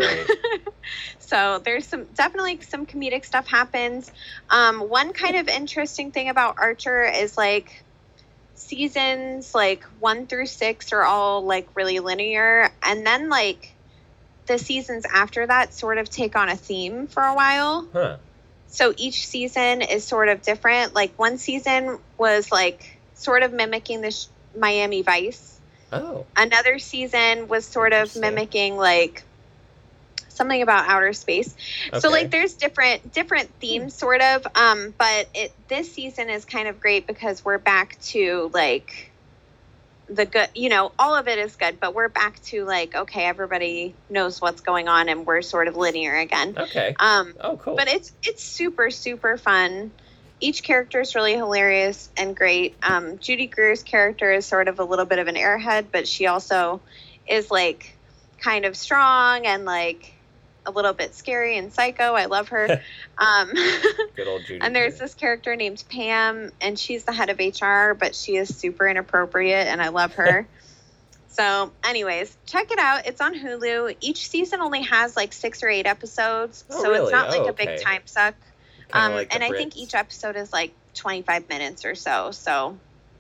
so there's definitely some comedic stuff happens. One kind of interesting thing about Archer is seasons 1 through 6 are all really linear, and then the seasons after that sort of take on a theme for a while. Huh. So each season is sort of different. One season was sort of mimicking the Miami Vice. Oh. Another season was sort of mimicking something about outer space. Okay. So there's different themes sort of. But this season is kind of great because we're back to the good, all of it is good, but we're back to okay, everybody knows what's going on and we're sort of linear again. Okay. Oh, cool. But it's super, super fun. each character is really hilarious and great. Judy Greer's character is sort of a little bit of an airhead, but she also is like kind of strong and like a little bit scary and psycho. I love her. Good old Judy. And there's this character named Pam, and she's the head of HR, but she is super inappropriate, and I love her. So, anyways, check it out. It's on Hulu. Each season only has like 6 or 8 episodes, so really? it's not like a Okay. big time suck. Like and the I think Brits. each episode is like 25 minutes or so. So,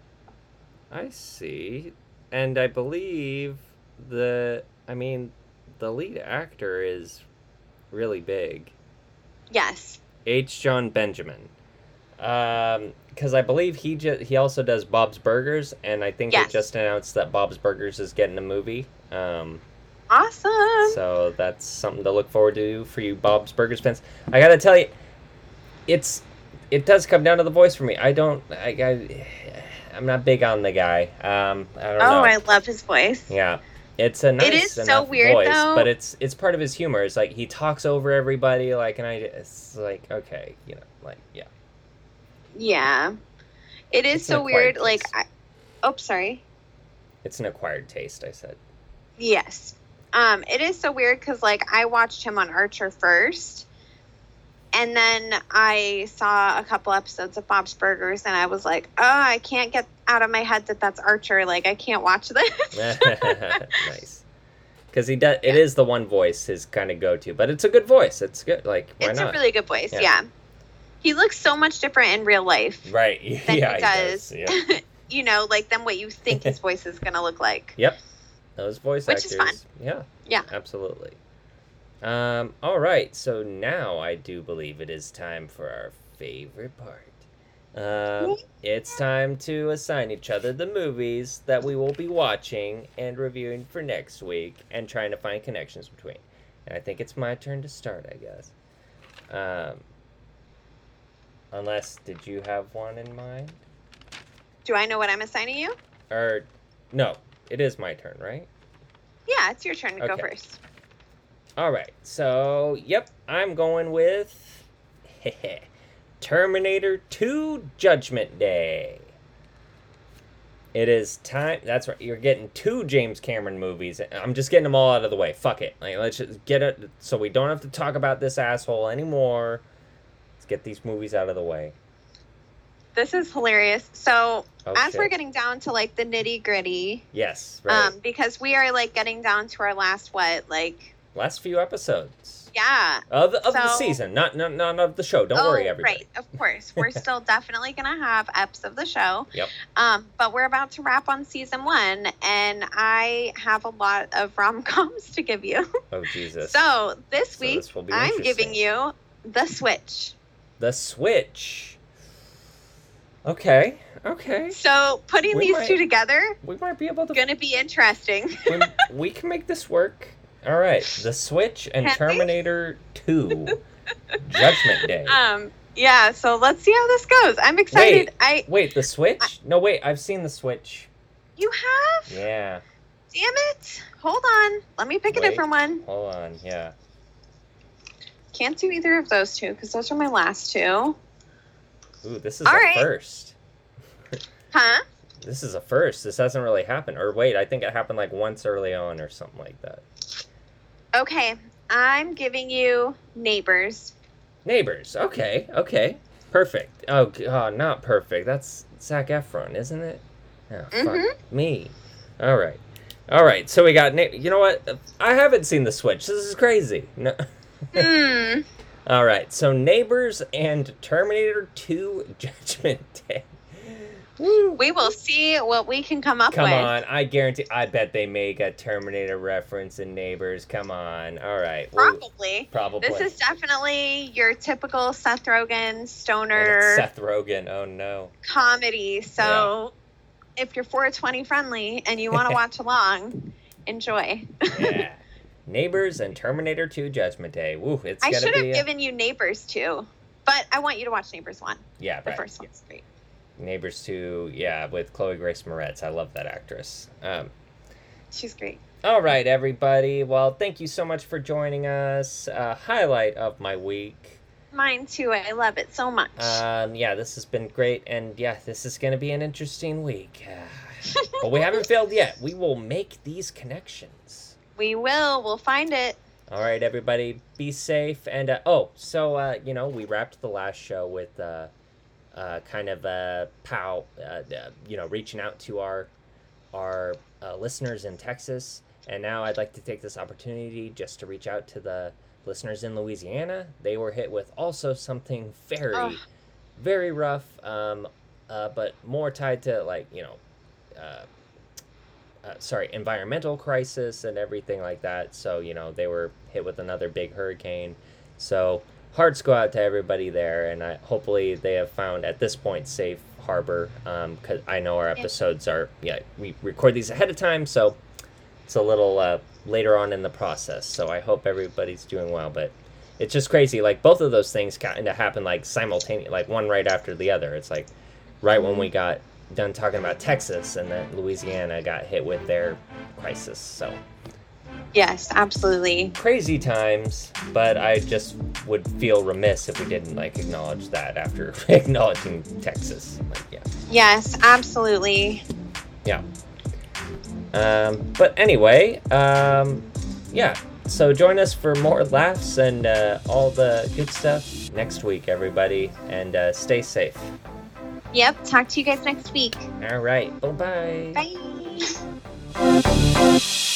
I see. And I believe the lead actor is really big. yes. H. John Benjamin. Because I believe he also does Bob's Burgers, and I think Yes. they just announced that Bob's Burgers is getting a movie. Awesome. So that's something to look forward to for you Bob's Burgers fans. I gotta tell you, it does come down to the voice for me. I'm not big on the guy. I don't know. I love his voice. Yeah. It's a nice It is so enough weird, voice, though. but it's part of his humor. It's like he talks over everybody, like, and it's like, okay, like, yeah. Yeah. It is It's an so weird. acquired Like, taste. sorry. It's an acquired taste, I said. Yes. It is so weird because, like, I watched him on Archer first, and then I saw a couple episodes of Bob's Burgers, and I was like, oh, I can't get out of my head that that's Archer. Like, I can't watch this. Nice. Because it is the one voice, his kind of go-to, but it's a good voice. It's good. Like, why It's not? a really good voice, Yeah. yeah. He looks so much different in real life Right. than Yeah, he does, Yeah. like, than what you think his voice is going to look like. Yep. Those voice Which actors. is fun. Yeah. Yeah. Absolutely. All right. So now I do believe it is time for our favorite part. It's time to assign each other the movies that we will be watching and reviewing for next week and trying to find connections between. And I think it's my turn to start, I guess. Unless, did you have one in mind? Do I know what I'm assigning you? Or, no, it is my turn, right? Yeah, it's your turn to go Okay. first. All right, so, yep, I'm going with Terminator 2 Judgment Day. It is time. That's right. You're getting 2 James Cameron movies. I'm just getting them all out of the way. Fuck it. Like, let's just get it so we don't have to talk about this asshole anymore. Let's get these movies out of the way. This is hilarious. So, Oh, as shit. we're getting down to, like, the nitty-gritty, Yes, right. because we are, like, getting down to our last, Last few episodes yeah. of the So- season, not of the show. Don't worry, everybody. Right, of course. We're still definitely going to have eps of the show. Yep. But we're about to wrap on season 1, and I have a lot of rom-coms to give you. Oh Jesus. So, this So week, this will be I'm interesting. giving you The Switch. The Switch. Okay. So, putting We these might- two together, We might be able to. going to be interesting. we can make this work. All right, The Switch and Can we? Terminator 2, Judgment Day. Yeah, so let's see how this goes. I'm excited. Wait, The Switch? No, wait, I've seen The Switch. You have? Yeah, Damn it. Hold on. Let me pick a Wait. different one. hold on, yeah. Can't do either of those two because those are my last two. Ooh, this is All a right. first. Huh? This is a first. This hasn't really happened. Or wait, I think it happened like once early on or something like that. Okay. I'm giving you Neighbors. Neighbors. Okay. Perfect. Oh, not perfect. That's Zac Efron, isn't it? Oh, fuck Mhm. me. All right. So we got. You know what? I haven't seen The Switch. This is crazy. No. Hmm. All right. So Neighbors and Terminator 2: Judgment Day. Woo. We will see what we can come up Come with. on, I guarantee. I bet they make a Terminator reference in Neighbors. Come on. All right. Probably. This is definitely your typical Seth Rogen And it's stoner Seth Rogen. Oh no. comedy. So if you're 420 friendly and you want to watch along, enjoy. Yeah. Neighbors and Terminator 2 Judgment Day. Woo, it's I gonna should have be given you Neighbors too, but I want you to watch Neighbors 1. yeah, The right. first one's great. Neighbors 2, yeah, with Chloe Grace Moretz. I love that actress. She's great. All right, everybody. Well, thank you so much for joining us. Highlight of my week. Mine too. I love it so much. Yeah, this has been great, and yeah, this is going to be an interesting week. But we haven't failed yet. We will make these connections. We will. We'll find it. All right, everybody, be safe. And, we wrapped the last show with reaching out to our listeners in Texas. And now I'd like to take this opportunity just to reach out to the listeners in Louisiana. They were hit with also something very, very rough, but more tied to, environmental crisis and everything like that. So, they were hit with another big hurricane. So hearts go out to everybody there, and hopefully they have found, at this point, safe harbor, because I know our episodes we record these ahead of time, so it's a little later on in the process. So I hope everybody's doing well, but it's just crazy. Like, both of those things kind of happen, like, simultaneously, like, one right after the other. It's like right when we got done talking about Texas, and then Louisiana got hit with their crisis. So yes, absolutely crazy times, but I just would feel remiss if we didn't acknowledge that after acknowledging Texas. Yes, absolutely. Yeah. But anyway, so join us for more laughs and all the good stuff next week, everybody, and stay safe. Yep, talk to you guys next week. All right, bye-bye. Bye.